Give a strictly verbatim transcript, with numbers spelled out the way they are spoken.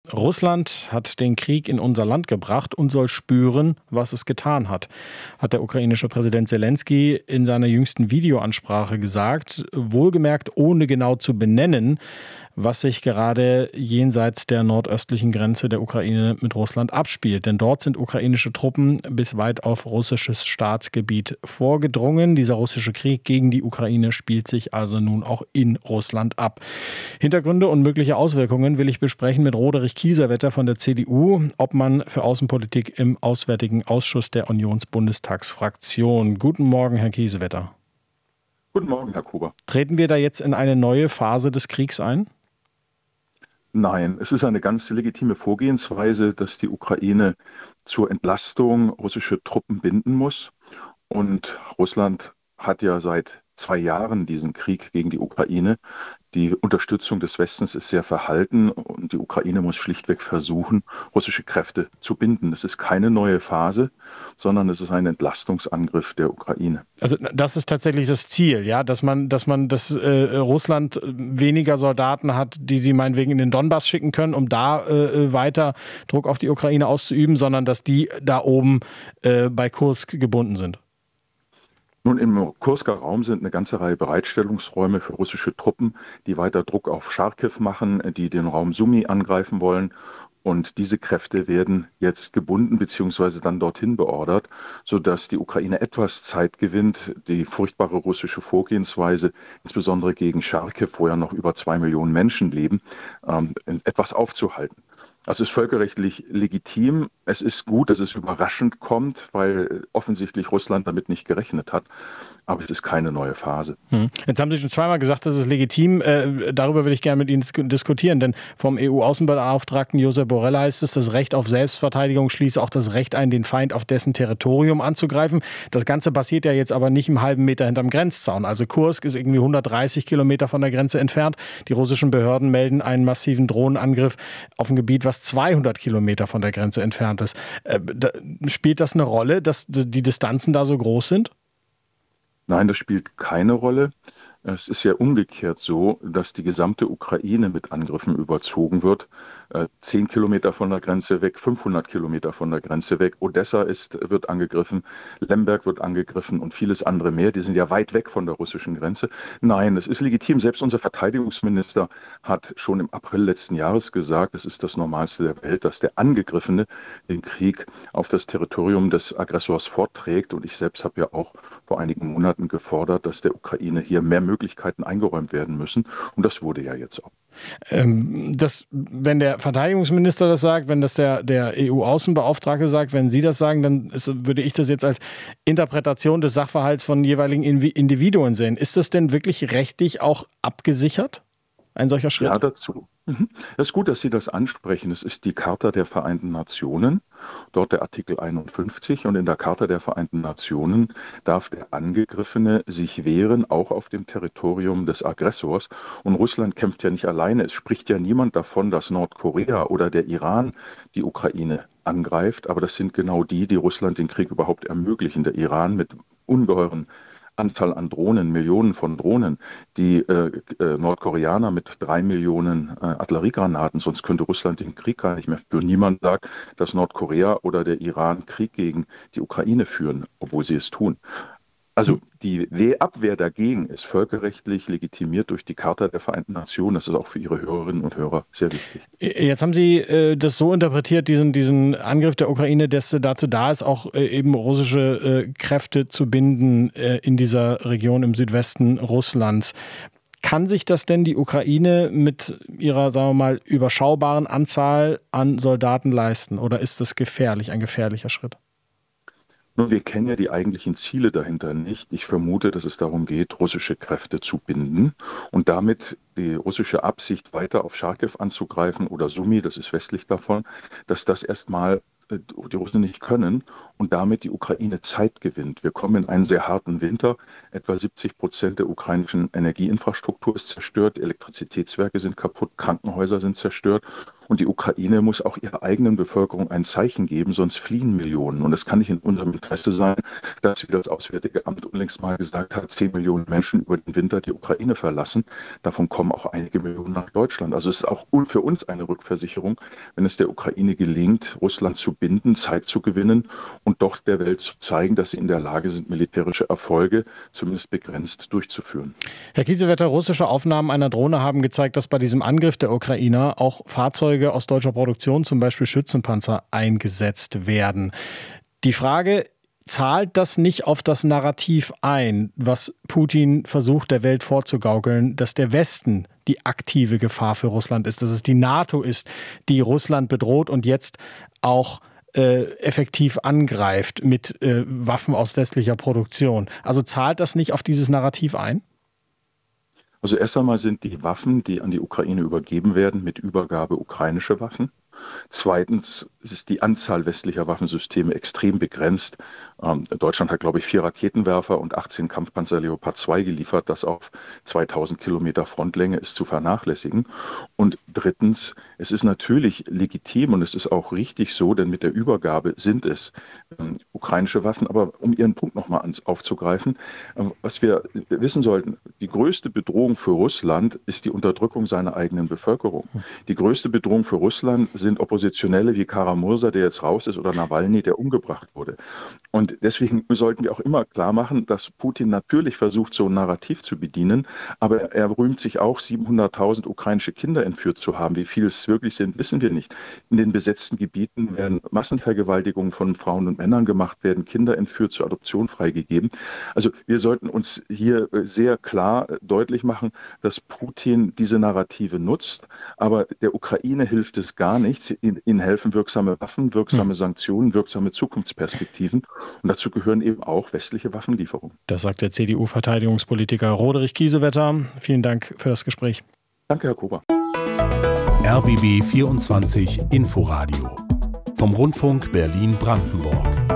Russland hat den Krieg in unser Land gebracht und soll spüren, was es getan hat, hat der ukrainische Präsident Selenskyj in seiner jüngsten Videoansprache gesagt, wohlgemerkt ohne genau zu benennen, was sich gerade jenseits der nordöstlichen Grenze der Ukraine mit Russland abspielt. Denn dort sind ukrainische Truppen bis weit auf russisches Staatsgebiet vorgedrungen. Dieser russische Krieg gegen die Ukraine spielt sich also nun auch in Russland ab. Hintergründe und mögliche Auswirkungen will ich besprechen mit Roderich Kiesewetter von der C D U, Obmann für Außenpolitik im Auswärtigen Ausschuss der Unionsbundestagsfraktion. Guten Morgen, Herr Kiesewetter. Guten Morgen, Herr Kuber. Treten wir da jetzt in eine neue Phase des Kriegs ein? Nein, es ist eine ganz legitime Vorgehensweise, dass die Ukraine zur Entlastung russische Truppen binden muss. Und Russland hat ja seit zwei Jahren diesen Krieg gegen die Ukraine. Die Unterstützung des Westens ist sehr verhalten und die Ukraine muss schlichtweg versuchen, russische Kräfte zu binden. Es ist keine neue Phase, sondern es ist ein Entlastungsangriff der Ukraine. Also das ist tatsächlich das Ziel, ja, dass man, dass man, dass äh, Russland weniger Soldaten hat, die sie meinetwegen in den Donbass schicken können, um da äh, weiter Druck auf die Ukraine auszuüben, sondern dass die da oben äh, bei Kursk gebunden sind. Nun, im Kursker Raum sind eine ganze Reihe Bereitstellungsräume für russische Truppen, die weiter Druck auf Charkiw machen, die den Raum Sumy angreifen wollen. Und diese Kräfte werden jetzt gebunden bzw. dann dorthin beordert, sodass die Ukraine etwas Zeit gewinnt, die furchtbare russische Vorgehensweise, insbesondere gegen Charkiw, wo ja noch über zwei Millionen Menschen leben, ähm, etwas aufzuhalten. Das ist völkerrechtlich legitim. Es ist gut, dass es überraschend kommt, weil offensichtlich Russland damit nicht gerechnet hat. Aber es ist keine neue Phase. Hm. Jetzt haben Sie schon zweimal gesagt, das ist legitim. Äh, darüber will ich gerne mit Ihnen diskutieren. Denn vom E U-Außenbeauftragten Josep Borrell heißt es, das Recht auf Selbstverteidigung schließe auch das Recht ein, den Feind auf dessen Territorium anzugreifen. Das Ganze passiert ja jetzt aber nicht im halben Meter hinterm Grenzzaun. Also Kursk ist irgendwie hundertdreißig Kilometer von der Grenze entfernt. Die russischen Behörden melden einen massiven Drohnenangriff auf ein Gebiet, was zweihundert Kilometer von der Grenze entfernt ist. Äh, da, spielt das eine Rolle, dass die Distanzen da so groß sind? Nein, das spielt keine Rolle. Es ist ja umgekehrt so, dass die gesamte Ukraine mit Angriffen überzogen wird. Zehn Kilometer von der Grenze weg, fünfhundert Kilometer von der Grenze weg. Odessa ist, wird angegriffen, Lemberg wird angegriffen und vieles andere mehr. Die sind ja weit weg von der russischen Grenze. Nein, es ist legitim. Selbst unser Verteidigungsminister hat schon im April letzten Jahres gesagt, es ist das Normalste der Welt, dass der Angegriffene den Krieg auf das Territorium des Aggressors fortträgt. Und ich selbst habe ja auch vor einigen Monaten gefordert, dass der Ukraine hier mehr Möglichkeiten eingeräumt werden müssen. Und das wurde ja jetzt auch. Ähm, das, wenn der Verteidigungsminister das sagt, wenn das der, der E U-Außenbeauftragte sagt, wenn Sie das sagen, dann ist, würde ich das jetzt als Interpretation des Sachverhalts von jeweiligen Individuen sehen. Ist das denn wirklich rechtlich auch abgesichert, ein solcher Schritt? Ja, dazu. Es ist gut, dass Sie das ansprechen. Es ist die Charta der Vereinten Nationen, dort der Artikel einundfünfzig. Und in der Charta der Vereinten Nationen darf der Angegriffene sich wehren, auch auf dem Territorium des Aggressors. Und Russland kämpft ja nicht alleine. Es spricht ja niemand davon, dass Nordkorea oder der Iran die Ukraine angreift. Aber das sind genau die, die Russland den Krieg überhaupt ermöglichen. Der Iran mit ungeheuren Anzahl an Drohnen, Millionen von Drohnen, die äh, äh, Nordkoreaner mit drei Millionen äh, Artilleriegranaten, sonst könnte Russland den Krieg gar nicht mehr führen. Niemand sagt, dass Nordkorea oder der Iran Krieg gegen die Ukraine führen, obwohl sie es tun. Also die Abwehr dagegen ist völkerrechtlich legitimiert durch die Charta der Vereinten Nationen. Das ist auch für Ihre Hörerinnen und Hörer sehr wichtig. Jetzt haben Sie äh, das so interpretiert, diesen, diesen Angriff der Ukraine, dass dazu da ist, auch äh, eben russische äh, Kräfte zu binden äh, in dieser Region im Südwesten Russlands. Kann sich das denn die Ukraine mit ihrer, sagen wir mal, überschaubaren Anzahl an Soldaten leisten? Oder ist das gefährlich, ein gefährlicher Schritt? Nun, wir kennen ja die eigentlichen Ziele dahinter nicht. Ich vermute, dass es darum geht, russische Kräfte zu binden und damit die russische Absicht, weiter auf Charkiw anzugreifen oder Sumy, das ist westlich davon, dass das erstmal die Russen nicht können und damit die Ukraine Zeit gewinnt. Wir kommen in einen sehr harten Winter. Etwa siebzig Prozent der ukrainischen Energieinfrastruktur ist zerstört, Elektrizitätswerke sind kaputt, Krankenhäuser sind zerstört. Und die Ukraine muss auch ihrer eigenen Bevölkerung ein Zeichen geben, sonst fliehen Millionen. Und es kann nicht in unserem Interesse sein, dass, wie das Auswärtige Amt unlängst mal gesagt hat, zehn Millionen Menschen über den Winter die Ukraine verlassen. Davon kommen auch einige Millionen nach Deutschland. Also es ist auch für uns eine Rückversicherung, wenn es der Ukraine gelingt, Russland zu binden, Zeit zu gewinnen und doch der Welt zu zeigen, dass sie in der Lage sind, militärische Erfolge zumindest begrenzt durchzuführen. Herr Kiesewetter, russische Aufnahmen einer Drohne haben gezeigt, dass bei diesem Angriff der Ukrainer auch Fahrzeuge aus deutscher Produktion, zum Beispiel Schützenpanzer, eingesetzt werden. Die Frage: Zahlt das nicht auf das Narrativ ein, was Putin versucht, der Welt vorzugaukeln, dass der Westen die aktive Gefahr für Russland ist, dass es die NATO ist, die Russland bedroht und jetzt auch äh, effektiv angreift mit äh, Waffen aus westlicher Produktion? Also zahlt das nicht auf dieses Narrativ ein? Also erst einmal sind die Waffen, die an die Ukraine übergeben werden, mit Übergabe ukrainische Waffen. Zweitens ist die Anzahl westlicher Waffensysteme extrem begrenzt. Ähm, Deutschland hat, glaube ich, vier Raketenwerfer und achtzehn Kampfpanzer Leopard zwei geliefert. Das auf zweitausend Kilometer Frontlänge ist zu vernachlässigen. Und drittens, es ist natürlich legitim und es ist auch richtig so, denn mit der Übergabe sind es ähm, ukrainische Waffen. Aber um Ihren Punkt nochmal aufzugreifen, äh, was wir wissen sollten, die größte Bedrohung für Russland ist die Unterdrückung seiner eigenen Bevölkerung. Die größte Bedrohung für Russland sind Oppositionelle wie Kara-Murza, der jetzt raus ist, oder Nawalny, der umgebracht wurde. Und deswegen sollten wir auch immer klar machen, dass Putin natürlich versucht, so ein Narrativ zu bedienen, aber er rühmt sich auch, siebenhunderttausend ukrainische Kinder entführt zu haben. Wie viel es wirklich sind, wissen wir nicht. In den besetzten Gebieten werden Massenvergewaltigungen von Frauen und Männern gemacht, werden Kinder entführt, zur Adoption freigegeben. Also wir sollten uns hier sehr klar deutlich machen, dass Putin diese Narrative nutzt, aber der Ukraine hilft es gar nicht. Ihnen helfen wirksame Waffen, wirksame Sanktionen, wirksame Zukunftsperspektiven. Und dazu gehören eben auch westliche Waffenlieferungen. Das sagt der C D U-Verteidigungspolitiker Roderich Kiesewetter. Vielen Dank für das Gespräch. Danke, Herr Kober. R B B vierundzwanzig Inforadio vom Rundfunk Berlin-Brandenburg.